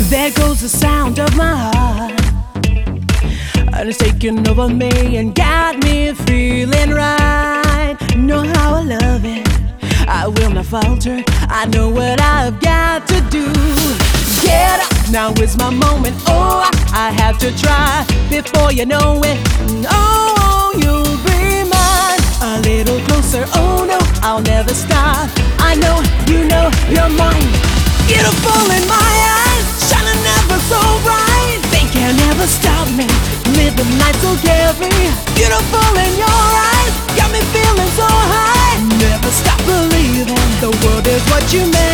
There goes the sound of my heart, and it's taking over me and got me feeling right. Know how I love it, I will not falter. I know what I've got to do. Get up, now is my moment. Oh, I have to try before you know it. Oh, you'll be mine. A little closer, oh no, I'll never stop. I know, you know, you're mine. Beautiful in my eyes, shining ever so bright. They can never stop me, live the night so carefree. Beautiful in your eyes, got me feeling so high. Never stop believing the world is what you made.